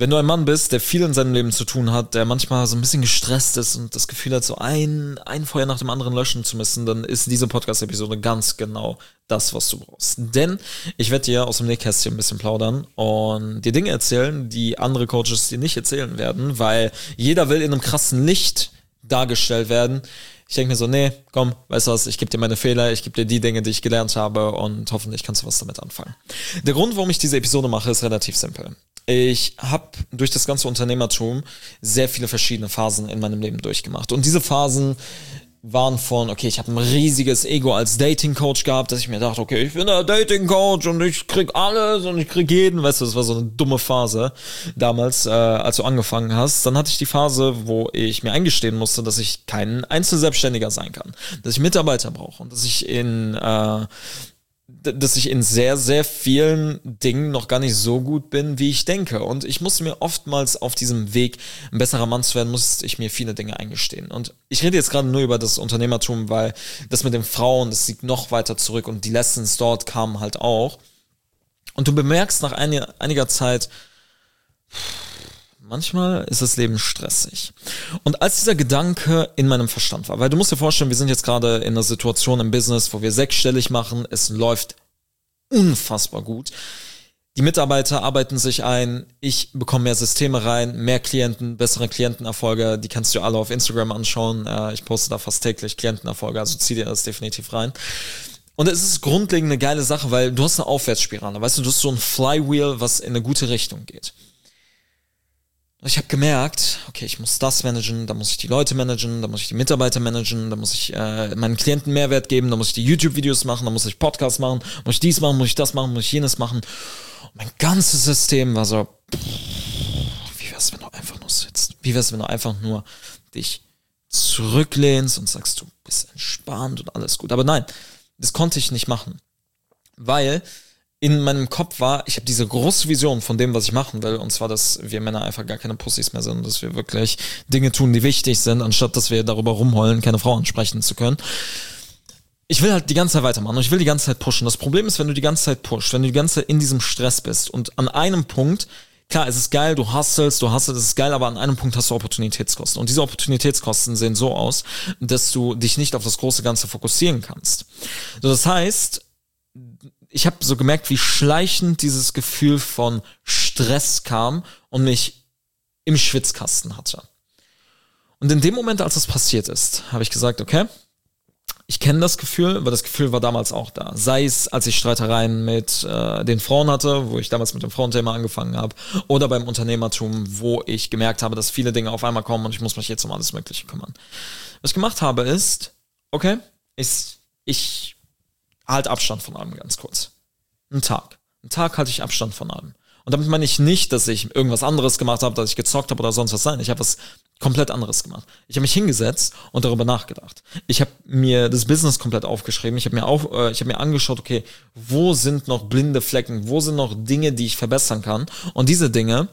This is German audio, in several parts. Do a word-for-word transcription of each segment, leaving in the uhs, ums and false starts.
Wenn du ein Mann bist, der viel in seinem Leben zu tun hat, der manchmal so ein bisschen gestresst ist und das Gefühl hat, so ein, ein Feuer nach dem anderen löschen zu müssen, dann ist diese Podcast-Episode ganz genau das, was du brauchst. Denn ich werde dir aus dem Nähkästchen ein bisschen plaudern und dir Dinge erzählen, die andere Coaches dir nicht erzählen werden, weil jeder will in einem krassen Licht dargestellt werden. Ich denke mir so, nee, komm, weißt du was, ich gebe dir meine Fehler, ich gebe dir die Dinge, die ich gelernt habe und hoffentlich kannst du was damit anfangen. Der Grund, warum ich diese Episode mache, ist relativ simpel. Ich habe durch das ganze Unternehmertum sehr viele verschiedene Phasen in meinem Leben durchgemacht. Und diese Phasen waren von, okay, ich habe ein riesiges Ego als Dating-Coach gehabt, dass ich mir dachte, okay, ich bin der Dating-Coach und ich krieg alles und ich krieg jeden. Weißt du, das war so eine dumme Phase damals, äh, als du angefangen hast. Dann hatte ich die Phase, wo ich mir eingestehen musste, dass ich kein Einzelselbstständiger sein kann. Dass ich Mitarbeiter brauche und dass ich in... Äh, dass ich in sehr, sehr vielen Dingen noch gar nicht so gut bin, wie ich denke. Und ich musste mir oftmals auf diesem Weg, ein besserer Mann zu werden, musste ich mir viele Dinge eingestehen. Und ich rede jetzt gerade nur über das Unternehmertum, weil das mit den Frauen, das liegt noch weiter zurück und die Lessons dort kamen halt auch. Und du bemerkst nach einiger, einiger Zeit, manchmal ist das Leben stressig. Und als dieser Gedanke in meinem Verstand war, weil du musst dir vorstellen, wir sind jetzt gerade in einer Situation im Business, wo wir sechsstellig machen, es läuft unfassbar gut. Die Mitarbeiter arbeiten sich ein, ich bekomme mehr Systeme rein, mehr Klienten, bessere Klientenerfolge, die kannst du alle auf Instagram anschauen. Ich poste da fast täglich Klientenerfolge, also zieh dir das definitiv rein. Und es ist grundlegend eine geile Sache, weil du hast eine Aufwärtsspirale, weißt du, du hast so ein Flywheel, was in eine gute Richtung geht. Ich habe gemerkt, okay, ich muss das managen, da muss ich die Leute managen, da muss ich die Mitarbeiter managen, da muss ich äh, meinen Klienten Mehrwert geben, da muss ich die YouTube-Videos machen, da muss ich Podcasts machen, muss ich dies machen, muss ich das machen, muss ich jenes machen. Und mein ganzes System war so, wie wär's, wenn du einfach nur sitzt? Wie wär's, wenn du einfach nur dich zurücklehnst und sagst, du bist entspannt und alles gut. Aber nein, das konnte ich nicht machen, weil in meinem Kopf war, ich habe diese große Vision von dem, was ich machen will, und zwar, dass wir Männer einfach gar keine Pussys mehr sind, dass wir wirklich Dinge tun, die wichtig sind, anstatt dass wir darüber rumheulen, keine Frau ansprechen zu können. Ich will halt die ganze Zeit weitermachen und ich will die ganze Zeit pushen. Das Problem ist, wenn du die ganze Zeit pushst, wenn du die ganze Zeit in diesem Stress bist und an einem Punkt, klar, es ist geil, du hustlest, du hustlest, es ist geil, aber an einem Punkt hast du Opportunitätskosten. Und diese Opportunitätskosten sehen so aus, dass du dich nicht auf das große Ganze fokussieren kannst. So, das heißt, ich habe so gemerkt, wie schleichend dieses Gefühl von Stress kam und mich im Schwitzkasten hatte. Und in dem Moment, als das passiert ist, habe ich gesagt, okay, ich kenne das Gefühl, aber das Gefühl war damals auch da. Sei es, als ich Streitereien mit äh, den Frauen hatte, wo ich damals mit dem Frauenthema angefangen habe, oder beim Unternehmertum, wo ich gemerkt habe, dass viele Dinge auf einmal kommen und ich muss mich jetzt um alles Mögliche kümmern. Was ich gemacht habe ist, okay, ich, ich halt Abstand von allem ganz kurz. Einen Tag. Einen Tag halte ich Abstand von allem. Und damit meine ich nicht, dass ich irgendwas anderes gemacht habe, dass ich gezockt habe oder sonst was. Nein, ich habe was komplett anderes gemacht. Ich habe mich hingesetzt und darüber nachgedacht. Ich habe mir das Business komplett aufgeschrieben. Ich habe mir auf, äh, ich habe mir angeschaut, okay, wo sind noch blinde Flecken? Wo sind noch Dinge, die ich verbessern kann? Und diese Dinge,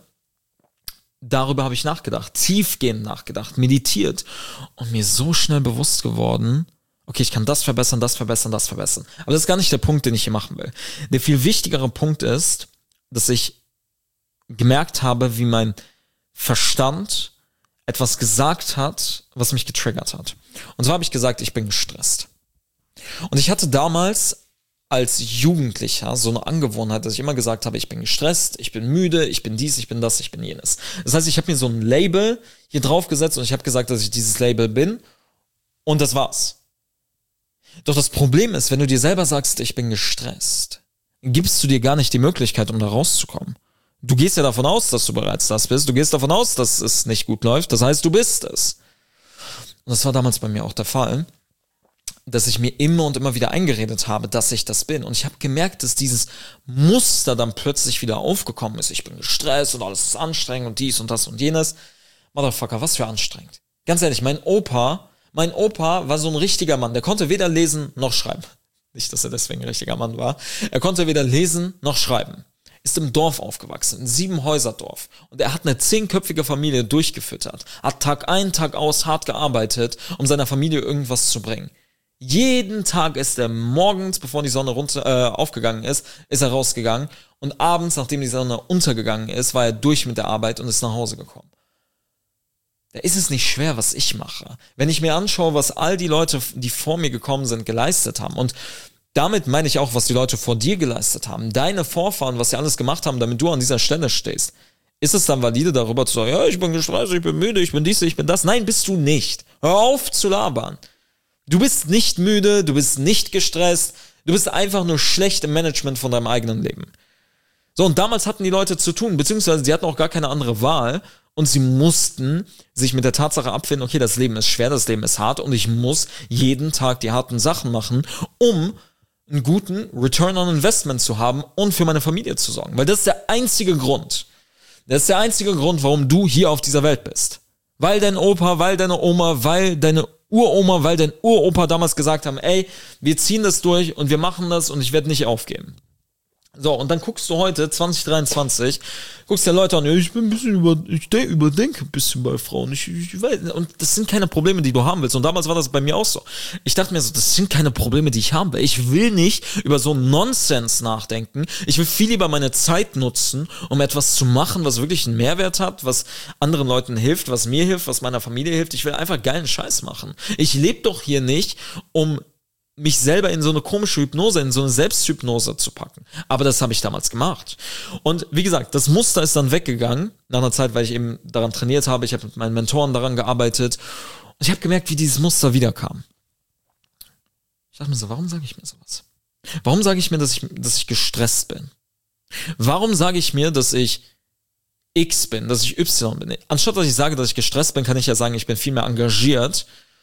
darüber habe ich nachgedacht, tiefgehend nachgedacht, meditiert und mir so schnell bewusst geworden, okay, ich kann das verbessern, das verbessern, das verbessern. Aber das ist gar nicht der Punkt, den ich hier machen will. Der viel wichtigere Punkt ist, dass ich gemerkt habe, wie mein Verstand etwas gesagt hat, was mich getriggert hat. Und zwar habe ich gesagt, ich bin gestresst. Und ich hatte damals als Jugendlicher so eine Angewohnheit, dass ich immer gesagt habe, ich bin gestresst, ich bin müde, ich bin dies, ich bin das, ich bin jenes. Das heißt, ich habe mir so ein Label hier drauf gesetzt und ich habe gesagt, dass ich dieses Label bin und das war's. Doch das Problem ist, wenn du dir selber sagst, ich bin gestresst, gibst du dir gar nicht die Möglichkeit, um da rauszukommen. Du gehst ja davon aus, dass du bereits das bist. Du gehst davon aus, dass es nicht gut läuft. Das heißt, du bist es. Und das war damals bei mir auch der Fall, dass ich mir immer und immer wieder eingeredet habe, dass ich das bin. Und ich habe gemerkt, dass dieses Muster dann plötzlich wieder aufgekommen ist. Ich bin gestresst und alles ist anstrengend und dies und das und jenes. Motherfucker, was für anstrengend. Ganz ehrlich, mein Opa... Mein Opa war so ein richtiger Mann, der konnte weder lesen noch schreiben. Nicht, dass er deswegen ein richtiger Mann war. Er konnte weder lesen noch schreiben. Ist im Dorf aufgewachsen, ein Sieben-Häuser-Dorf. Und er hat eine zehnköpfige Familie durchgefüttert. Hat Tag ein, Tag aus hart gearbeitet, um seiner Familie irgendwas zu bringen. Jeden Tag ist er morgens, bevor die Sonne runter, äh, aufgegangen ist, ist er rausgegangen. Und abends, nachdem die Sonne untergegangen ist, war er durch mit der Arbeit und ist nach Hause gekommen. Da ist es nicht schwer, was ich mache. Wenn ich mir anschaue, was all die Leute, die vor mir gekommen sind, geleistet haben, und damit meine ich auch, was die Leute vor dir geleistet haben, deine Vorfahren, was sie alles gemacht haben, damit du an dieser Stelle stehst, ist es dann valide, darüber zu sagen, ja, ich bin gestresst, ich bin müde, ich bin dies, ich bin das? Nein, bist du nicht. Hör auf zu labern. Du bist nicht müde, du bist nicht gestresst, du bist einfach nur schlecht im Management von deinem eigenen Leben. So, und damals hatten die Leute zu tun, beziehungsweise sie hatten auch gar keine andere Wahl und sie mussten sich mit der Tatsache abfinden, okay, das Leben ist schwer, das Leben ist hart und ich muss jeden Tag die harten Sachen machen, um einen guten Return on Investment zu haben und für meine Familie zu sorgen. Weil das ist der einzige Grund, das ist der einzige Grund, warum du hier auf dieser Welt bist. Weil dein Opa, weil deine Oma, weil deine Uroma, weil dein Uropa damals gesagt haben, ey, wir ziehen das durch und wir machen das und ich werde nicht aufgeben. So, und dann guckst du heute, zwanzig dreiundzwanzig, guckst dir Leute an, ja, ich bin ein bisschen über, ich denk, überdenke ein bisschen bei Frauen, ich, ich weiß, und das sind keine Probleme, die du haben willst, und damals war das bei mir auch so. Ich dachte mir so, das sind keine Probleme, die ich haben will, ich will nicht über so Nonsens nachdenken, ich will viel lieber meine Zeit nutzen, um etwas zu machen, was wirklich einen Mehrwert hat, was anderen Leuten hilft, was mir hilft, was meiner Familie hilft, ich will einfach geilen Scheiß machen. Ich lebe doch hier nicht, um mich selber in so eine komische Hypnose, in so eine Selbsthypnose zu packen. Aber das habe ich damals gemacht. Und wie gesagt, das Muster ist dann weggegangen, nach einer Zeit, weil ich eben daran trainiert habe, ich habe mit meinen Mentoren daran gearbeitet und ich habe gemerkt, wie dieses Muster wiederkam. Ich dachte mir so, warum sage ich mir sowas? Warum sage ich mir, dass ich, dass ich gestresst bin? Warum sage ich mir, dass ich X bin, dass ich Y bin? Anstatt dass ich sage, dass ich gestresst bin, kann ich ja sagen, ich bin viel mehr engagiert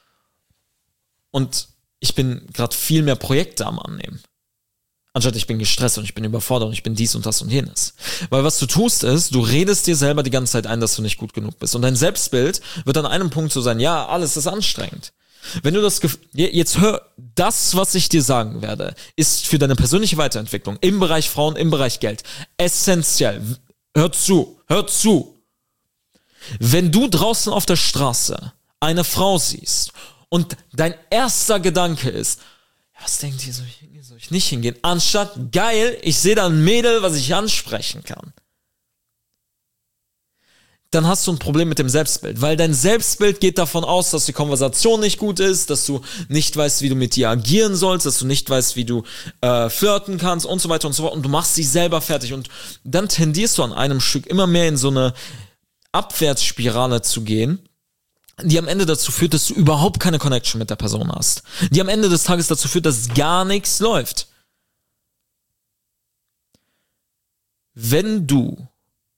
und ich bin gerade viel mehr Projekte am Annehmen. Anstatt ich bin gestresst und ich bin überfordert und ich bin dies und das und jenes. Weil was du tust ist, du redest dir selber die ganze Zeit ein, dass du nicht gut genug bist. Und dein Selbstbild wird an einem Punkt so sein, ja, alles ist anstrengend. Wenn du das, gef- jetzt hör, das, was ich dir sagen werde, ist für deine persönliche Weiterentwicklung im Bereich Frauen, im Bereich Geld essentiell. Hör zu, hör zu. Wenn du draußen auf der Straße eine Frau siehst und dein erster Gedanke ist, was denkt ihr, soll ich hingehen, soll ich nicht hingehen? Anstatt, geil, ich sehe da ein Mädel, was ich ansprechen kann. Dann hast du ein Problem mit dem Selbstbild, weil dein Selbstbild geht davon aus, dass die Konversation nicht gut ist, dass du nicht weißt, wie du mit dir agieren sollst, dass du nicht weißt, wie du äh, flirten kannst und so weiter und so fort und du machst dich selber fertig und dann tendierst du an einem Stück immer mehr in so eine Abwärtsspirale zu gehen, die am Ende dazu führt, dass du überhaupt keine Connection mit der Person hast. Die am Ende des Tages dazu führt, dass gar nichts läuft. Wenn du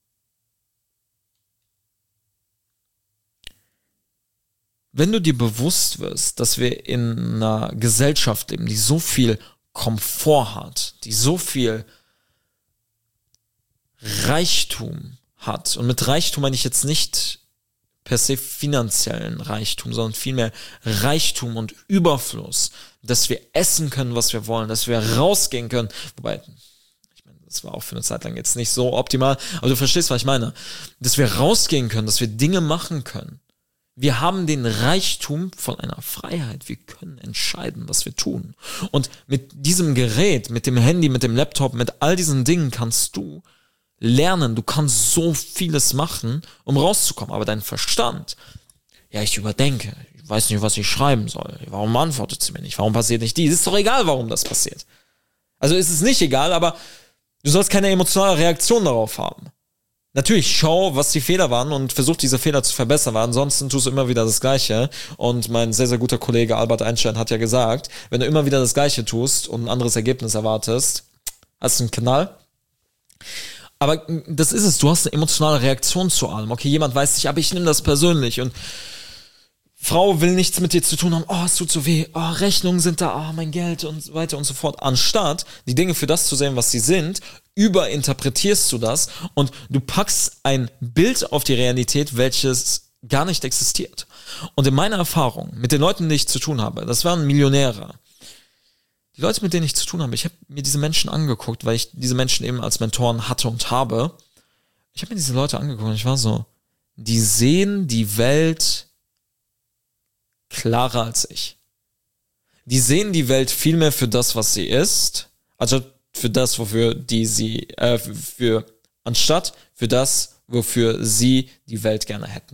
wenn du dir bewusst wirst, dass wir in einer Gesellschaft leben, die so viel Komfort hat, die so viel Reichtum hat, und mit Reichtum meine ich jetzt nicht per se finanziellen Reichtum, sondern vielmehr Reichtum und Überfluss, dass wir essen können, was wir wollen, dass wir rausgehen können, wobei, ich meine, das war auch für eine Zeit lang jetzt nicht so optimal, aber du verstehst, was ich meine, dass wir rausgehen können, dass wir Dinge machen können. Wir haben den Reichtum von einer Freiheit, wir können entscheiden, was wir tun. Und mit diesem Gerät, mit dem Handy, mit dem Laptop, mit all diesen Dingen kannst du lernen, du kannst so vieles machen, um rauszukommen, aber dein Verstand, ja, ich überdenke, ich weiß nicht, was ich schreiben soll, warum antwortet sie mir nicht, warum passiert nicht dies, ist doch egal, warum das passiert. Also ist es nicht egal, aber du sollst keine emotionale Reaktion darauf haben. Natürlich, schau, was die Fehler waren und versuch diese Fehler zu verbessern, weil ansonsten tust du immer wieder das Gleiche und mein sehr, sehr guter Kollege Albert Einstein hat ja gesagt, wenn du immer wieder das Gleiche tust und ein anderes Ergebnis erwartest, hast du einen Knall. Aber das ist es, du hast eine emotionale Reaktion zu allem. Okay, jemand weiß nicht, aber ich nehme das persönlich und Frau will nichts mit dir zu tun haben, oh, es tut so weh, oh, Rechnungen sind da, oh, mein Geld und so weiter und so fort. Anstatt die Dinge für das zu sehen, was sie sind, überinterpretierst du das und du packst ein Bild auf die Realität, welches gar nicht existiert. Und in meiner Erfahrung, mit den Leuten, die ich zu tun habe, das waren Millionäre, die Leute, mit denen ich zu tun habe, ich habe mir diese Menschen angeguckt, weil ich diese Menschen eben als Mentoren hatte und habe. Ich habe mir diese Leute angeguckt und ich war so, die sehen die Welt klarer als ich. die sehen die Welt viel mehr für das, was sie ist, also für das, wofür die sie, äh, für, anstatt für das, wofür sie die Welt gerne hätten.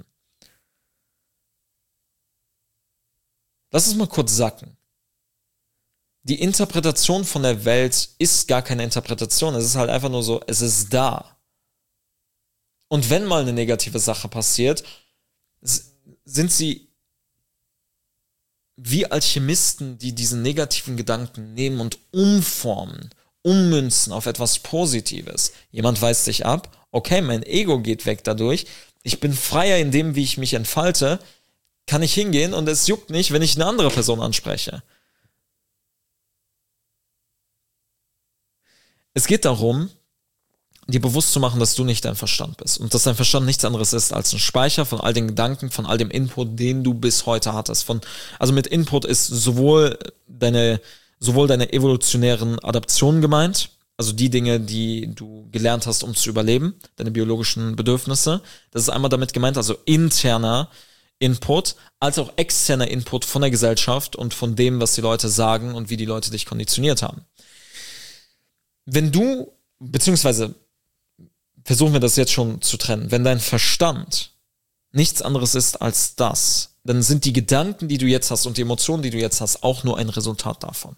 Lass es mal kurz sacken. Die Interpretation von der Welt ist gar keine Interpretation, es ist halt einfach nur so, es ist da. Und wenn mal eine negative Sache passiert, sind sie wie Alchemisten, die diesen negativen Gedanken nehmen und umformen, ummünzen auf etwas Positives. Jemand weist sich ab, okay, mein Ego geht weg dadurch, ich bin freier in dem, wie ich mich entfalte, kann ich hingehen und es juckt nicht, wenn ich eine andere Person anspreche. Es geht darum, dir bewusst zu machen, dass du nicht dein Verstand bist und dass dein Verstand nichts anderes ist als ein Speicher von all den Gedanken, von all dem Input, den du bis heute hattest. Von, also mit Input ist sowohl deine, sowohl deine evolutionären Adaptionen gemeint, also die Dinge, die du gelernt hast, um zu überleben, deine biologischen Bedürfnisse. Das ist einmal damit gemeint, also interner Input, als auch externer Input von der Gesellschaft und von dem, was die Leute sagen und wie die Leute dich konditioniert haben. Wenn du, beziehungsweise versuchen wir das jetzt schon zu trennen, wenn dein Verstand nichts anderes ist als das, dann sind die Gedanken, die du jetzt hast und die Emotionen, die du jetzt hast, auch nur ein Resultat davon.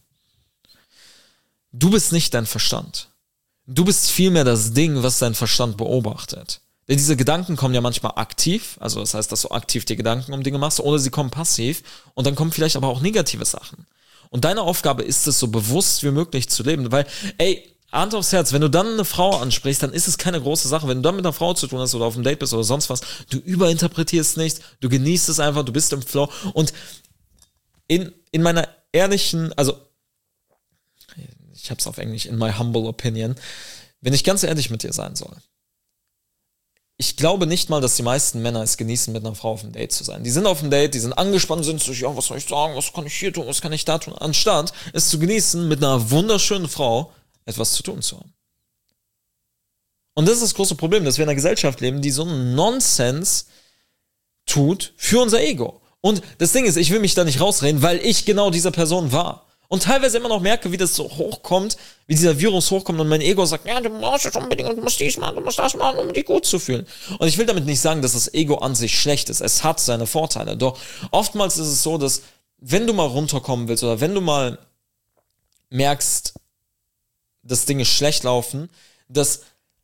Du bist nicht dein Verstand. Du bist vielmehr das Ding, was dein Verstand beobachtet. Denn diese Gedanken kommen ja manchmal aktiv, also das heißt, dass du aktiv dir Gedanken um Dinge machst, oder sie kommen passiv und dann kommen vielleicht aber auch negative Sachen. Und deine Aufgabe ist es, so bewusst wie möglich zu leben, weil, ey, Hand aufs Herz, wenn du dann eine Frau ansprichst, dann ist es keine große Sache. Wenn du dann mit einer Frau zu tun hast oder auf einem Date bist oder sonst was, du überinterpretierst nichts, du genießt es einfach, du bist im Flow. Und in, in meiner ehrlichen, also ich hab's auf Englisch, in my humble opinion, wenn ich ganz ehrlich mit dir sein soll, ich glaube nicht mal, dass die meisten Männer es genießen, mit einer Frau auf einem Date zu sein. Die sind auf einem Date, die sind angespannt, sind so, ja, was soll ich sagen, was kann ich hier tun, was kann ich da tun, anstatt es zu genießen, mit einer wunderschönen Frau etwas zu tun zu haben. Und das ist das große Problem, dass wir in einer Gesellschaft leben, die so einen Nonsens tut für unser Ego. Und das Ding ist, ich will mich da nicht rausreden, weil ich genau diese Person war. Und teilweise immer noch merke, wie das so hochkommt, wie dieser Virus hochkommt und mein Ego sagt, ja, du musst es unbedingt, du musst dies machen, du musst das machen, um dich gut zu fühlen. Und ich will damit nicht sagen, dass das Ego an sich schlecht ist. Es hat seine Vorteile. Doch oftmals ist es so, dass wenn du mal runterkommen willst oder wenn du mal merkst, dass Dinge schlecht laufen, dass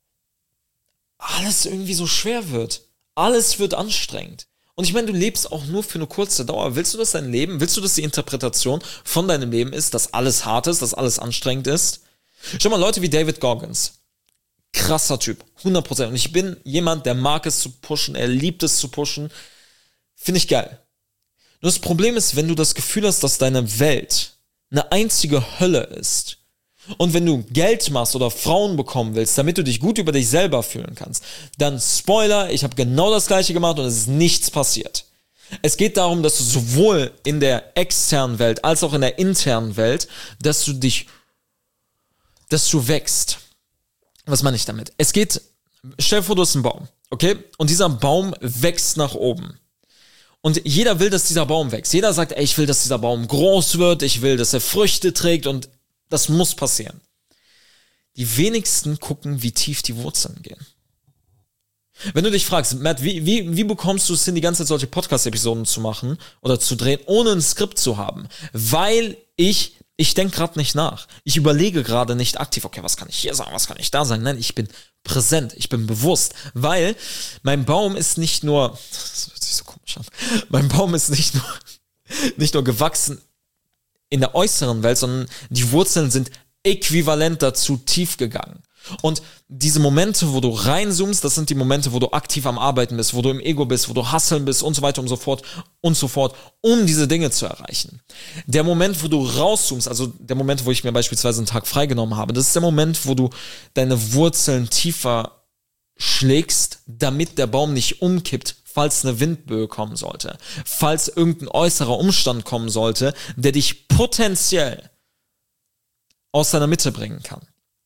alles irgendwie so schwer wird. Alles wird anstrengend. Und ich meine, du lebst auch nur für eine kurze Dauer. Willst du, dass dein Leben, willst du, dass die Interpretation von deinem Leben ist, dass alles hart ist, dass alles anstrengend ist? Schau mal, Leute wie David Goggins. Krasser Typ. hundert Prozent. Und ich bin jemand, der mag es zu pushen, er liebt es zu pushen. Finde ich geil. Nur das Problem ist, wenn du das Gefühl hast, dass deine Welt eine einzige Hölle ist, und wenn du Geld machst oder Frauen bekommen willst, damit du dich gut über dich selber fühlen kannst, dann Spoiler, ich habe genau das Gleiche gemacht und es ist nichts passiert. Es geht darum, dass du sowohl in der externen Welt als auch in der internen Welt, dass du dich, dass du wächst. Was meine ich damit? Es geht, stell dir vor, du hast einen Baum, okay? Und dieser Baum wächst nach oben. Und jeder will, dass dieser Baum wächst. Jeder sagt, ey, ich will, dass dieser Baum groß wird, ich will, dass er Früchte trägt und das muss passieren. Die wenigsten gucken, wie tief die Wurzeln gehen. Wenn du dich fragst, Matt, wie, wie, wie bekommst du es hin, die ganze Zeit solche Podcast-Episoden zu machen oder zu drehen, ohne ein Skript zu haben? Weil ich, ich denke gerade nicht nach. Ich überlege gerade nicht aktiv, okay, was kann ich hier sagen, was kann ich da sagen? Nein, ich bin präsent, ich bin bewusst, weil mein Baum ist nicht nur, das hört sich so komisch an, mein Baum ist nicht nur, nicht nur gewachsen in der äußeren Welt, sondern die Wurzeln sind äquivalent dazu tief gegangen. Und diese Momente, wo du reinzoomst, das sind die Momente, wo du aktiv am Arbeiten bist, wo du im Ego bist, wo du hustlen bist und so weiter und so fort und so fort, um diese Dinge zu erreichen. Der Moment, wo du rauszoomst, also der Moment, wo ich mir beispielsweise einen Tag freigenommen habe, das ist der Moment, wo du deine Wurzeln tiefer schlägst, damit der Baum nicht umkippt, falls eine Windböe kommen sollte, falls irgendein äußerer Umstand kommen sollte, der dich potenziell aus deiner Mitte bringen kann.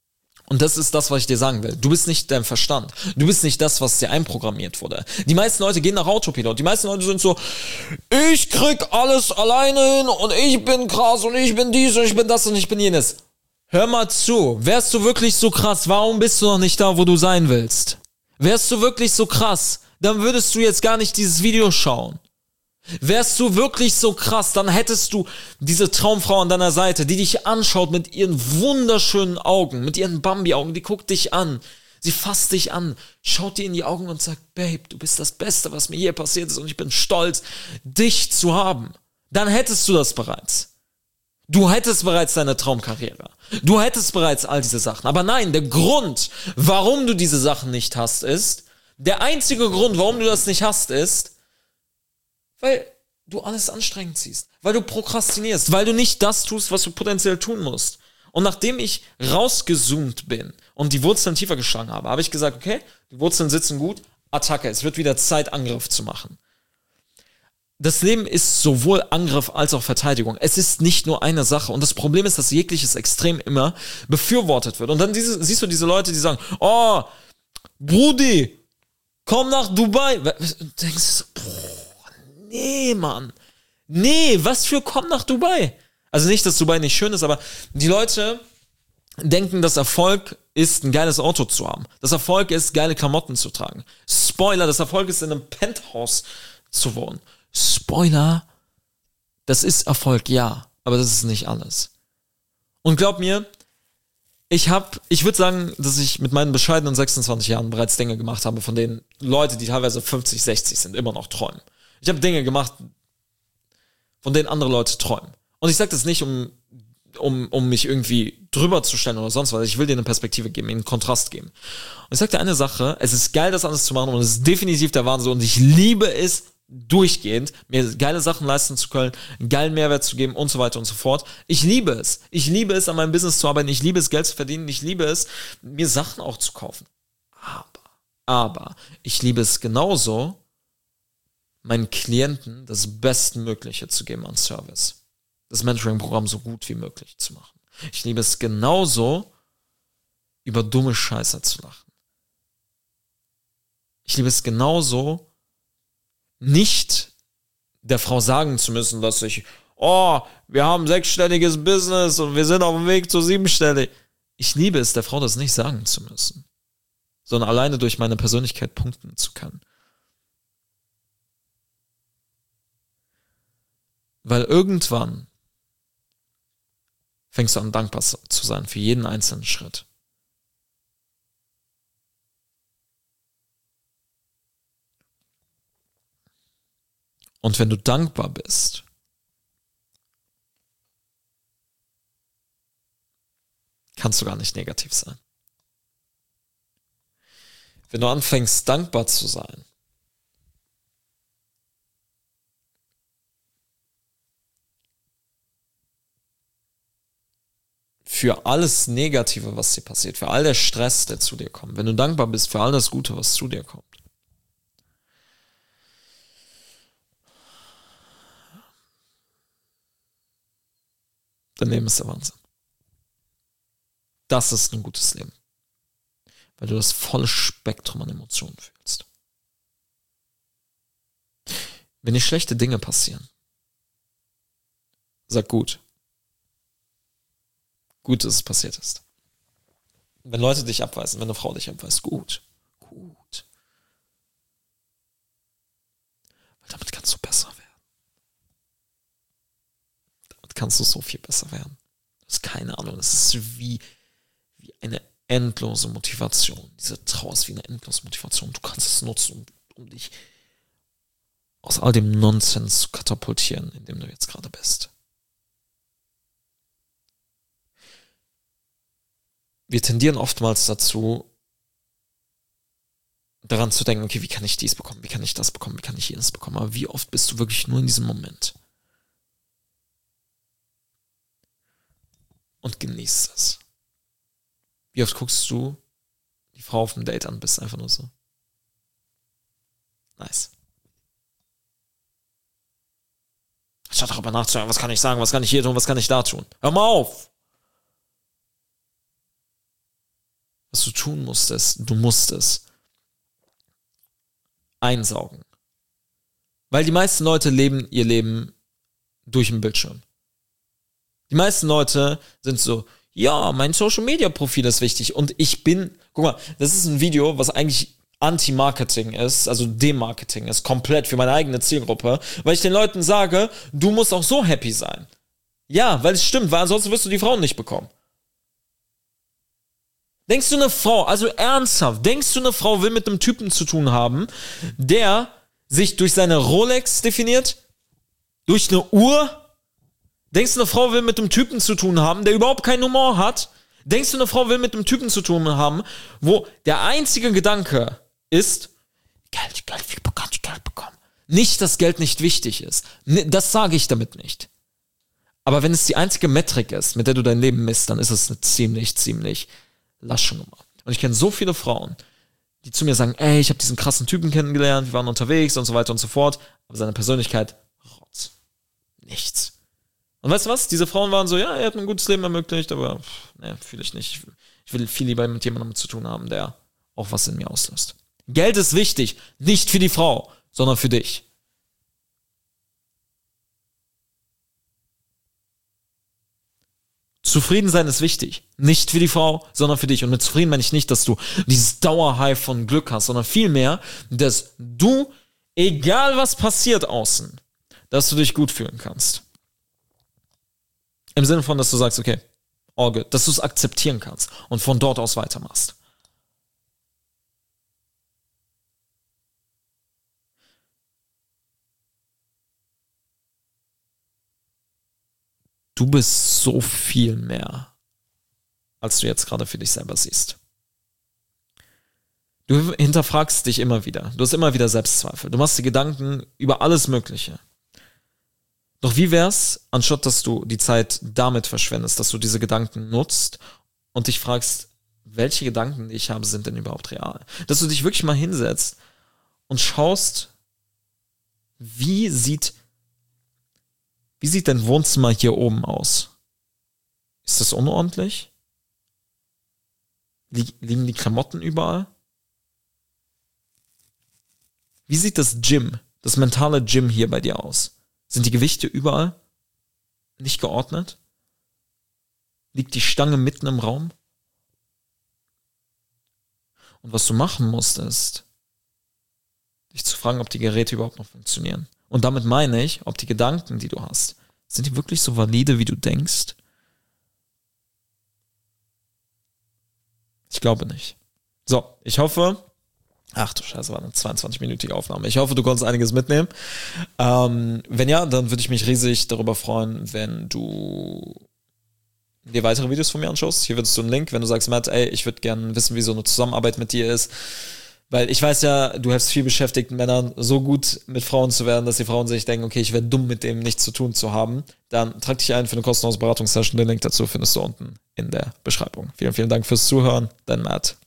Und das ist das, was ich dir sagen will. Du bist nicht dein Verstand. Du bist nicht das, was dir einprogrammiert wurde. Die meisten Leute gehen nach Autopilot. Die meisten Leute sind so, ich krieg alles alleine hin und ich bin krass und ich bin dies und ich bin das und ich bin jenes. Hör mal zu. Wärst du wirklich so krass, warum bist du noch nicht da, wo du sein willst? Wärst du wirklich so krass, dann würdest du jetzt gar nicht dieses Video schauen. Wärst du wirklich so krass, dann hättest du diese Traumfrau an deiner Seite, die dich anschaut mit ihren wunderschönen Augen, mit ihren Bambi-Augen, die guckt dich an, sie fasst dich an, schaut dir in die Augen und sagt, Babe, du bist das Beste, was mir je passiert ist und ich bin stolz, dich zu haben. Dann hättest du das bereits. Du hättest bereits deine Traumkarriere. Du hättest bereits all diese Sachen. Aber nein, der Grund, warum du diese Sachen nicht hast, ist, der einzige Grund, warum du das nicht hast, ist, weil du alles anstrengend siehst, weil du prokrastinierst, weil du nicht das tust, was du potenziell tun musst. Und nachdem ich rausgezoomt bin und die Wurzeln tiefer geschlagen habe, habe ich gesagt, okay, die Wurzeln sitzen gut, Attacke, es wird wieder Zeit, Angriff zu machen. Das Leben ist sowohl Angriff als auch Verteidigung. Es ist nicht nur eine Sache. Und das Problem ist, dass jegliches Extrem immer befürwortet wird. Und dann diese, siehst du diese Leute, die sagen, oh, Brudi, komm nach Dubai. Du denkst so, boah, nee, Mann. Nee, was für komm nach Dubai? Also nicht, dass Dubai nicht schön ist, aber die Leute denken, dass Erfolg ist, ein geiles Auto zu haben. Das Erfolg ist, geile Klamotten zu tragen. Spoiler, das Erfolg ist, in einem Penthouse zu wohnen. Spoiler, das ist Erfolg, ja, aber das ist nicht alles. Und glaub mir, ich habe, ich würde sagen, dass ich mit meinen bescheidenen sechsundzwanzig Jahren bereits Dinge gemacht habe, von denen Leute, die teilweise fünfzig, sechzig sind, immer noch träumen. Ich habe Dinge gemacht, von denen andere Leute träumen. Und ich sage das nicht, um, um, um mich irgendwie drüber zu stellen oder sonst was. Ich will dir eine Perspektive geben, einen Kontrast geben. Und ich sage dir eine Sache, es ist geil, das alles zu machen und es ist definitiv der Wahnsinn und ich liebe es, durchgehend, mir geile Sachen leisten zu können, einen geilen Mehrwert zu geben und so weiter und so fort. Ich liebe es. Ich liebe es, an meinem Business zu arbeiten. Ich liebe es, Geld zu verdienen. Ich liebe es, mir Sachen auch zu kaufen. Aber, aber, ich liebe es genauso, meinen Klienten das Bestmögliche zu geben an Service. Das Mentoring-Programm so gut wie möglich zu machen. Ich liebe es genauso, über dumme Scheiße zu lachen. Ich liebe es genauso, nicht der Frau sagen zu müssen, dass ich, oh, wir haben sechsstelliges Business und wir sind auf dem Weg zu siebenstellig. Ich liebe es, der Frau das nicht sagen zu müssen, sondern alleine durch meine Persönlichkeit punkten zu können. Weil irgendwann fängst du an, dankbar zu sein für jeden einzelnen Schritt. Und wenn du dankbar bist, kannst du gar nicht negativ sein. Wenn du anfängst, dankbar zu sein, für alles Negative, was dir passiert, für all der Stress, der zu dir kommt, wenn du dankbar bist für all das Gute, was zu dir kommt, dein Leben ist der Wahnsinn. Das ist ein gutes Leben. Weil du das volle Spektrum an Emotionen fühlst. Wenn dir schlechte Dinge passieren, sag gut. Gut, dass es passiert ist. Wenn Leute dich abweisen, wenn eine Frau dich abweist, gut. Gut. Weil damit kannst du besser werden. Kannst du so viel besser werden. Du hast keine Ahnung, das ist wie, wie eine endlose Motivation. Diese Trauer ist wie eine endlose Motivation. Du kannst es nutzen, um, um dich aus all dem Nonsens zu katapultieren, in dem du jetzt gerade bist. Wir tendieren oftmals dazu, daran zu denken, okay, wie kann ich dies bekommen, wie kann ich das bekommen, wie kann ich jenes bekommen, aber wie oft bist du wirklich nur in diesem Moment? Und genießt es. Wie oft guckst du die Frau auf dem Date an, bist einfach nur so. Nice. Statt darüber nachzudenken, was kann ich sagen, was kann ich hier tun, was kann ich da tun. Hör mal auf! Was du tun musst, ist, du musst es einsaugen. Weil die meisten Leute leben ihr Leben durch den Bildschirm. Die meisten Leute sind so, ja, mein Social-Media-Profil ist wichtig. Und ich bin, guck mal, das ist ein Video, was eigentlich Anti-Marketing ist, also Demarketing ist, komplett für meine eigene Zielgruppe, weil ich den Leuten sage, du musst auch so happy sein. Ja, weil es stimmt, weil ansonsten wirst du die Frauen nicht bekommen. Denkst du, eine Frau, also ernsthaft, denkst du, eine Frau will mit einem Typen zu tun haben, der sich durch seine Rolex definiert? Durch eine Uhr? Denkst du, eine Frau will mit einem Typen zu tun haben, der überhaupt keinen Humor hat? Denkst du, eine Frau will mit einem Typen zu tun haben, wo der einzige Gedanke ist, Geld, Geld, wie kann ich Geld bekommen? Nicht, dass Geld nicht wichtig ist. Das sage ich damit nicht. Aber wenn es die einzige Metrik ist, mit der du dein Leben misst, dann ist es eine ziemlich, ziemlich lasche Nummer. Und ich kenne so viele Frauen, die zu mir sagen, ey, ich habe diesen krassen Typen kennengelernt, wir waren unterwegs und so weiter und so fort, aber seine Persönlichkeit, Rotz. Nichts. Und weißt du was? Diese Frauen waren so, ja, er hat mir ein gutes Leben ermöglicht, aber ne, fühle ich nicht. Ich will viel lieber mit jemandem zu tun haben, der auch was in mir auslöst. Geld ist wichtig, nicht für die Frau, sondern für dich. Zufrieden sein ist wichtig. Nicht für die Frau, sondern für dich. Und mit zufrieden meine ich nicht, dass du dieses Dauerhigh von Glück hast, sondern vielmehr, dass du, egal was passiert außen, dass du dich gut fühlen kannst. Im Sinne von, dass du sagst, okay, all good, dass du es akzeptieren kannst und von dort aus weitermachst. Du bist so viel mehr, als du jetzt gerade für dich selber siehst. Du hinterfragst dich immer wieder. Du hast immer wieder Selbstzweifel. Du machst dir Gedanken über alles Mögliche. Doch wie wär's, anstatt dass du die Zeit damit verschwendest, dass du diese Gedanken nutzt und dich fragst, welche Gedanken, die ich habe, sind denn überhaupt real? Dass du dich wirklich mal hinsetzt und schaust, wie sieht Wie sieht dein Wohnzimmer hier oben aus? Ist das unordentlich? Liegen die Klamotten überall? Wie sieht das Gym, das mentale Gym hier bei dir aus? Sind die Gewichte überall nicht geordnet? Liegt die Stange mitten im Raum? Und was du machen musst, ist, dich zu fragen, ob die Geräte überhaupt noch funktionieren. Und damit meine ich, ob die Gedanken, die du hast, sind die wirklich so valide, wie du denkst? Ich glaube nicht. So, ich hoffe, ach du Scheiße, war eine zweiundzwanzig-minütige Aufnahme. Ich hoffe, du konntest einiges mitnehmen. Ähm, wenn ja, dann würde ich mich riesig darüber freuen, wenn du dir weitere Videos von mir anschaust. Hier würdest du einen Link, wenn du sagst, Matt, ey, ich würde gerne wissen, wie so eine Zusammenarbeit mit dir ist. Weil ich weiß ja, du hast viel beschäftigten Männern, so gut mit Frauen zu werden, dass die Frauen sich denken, okay, ich wäre dumm, mit dem nichts zu tun zu haben. Dann trag dich ein für eine kostenlose Beratungssession. Den Link dazu findest du unten in der Beschreibung. Vielen, vielen Dank fürs Zuhören. Dein Matt.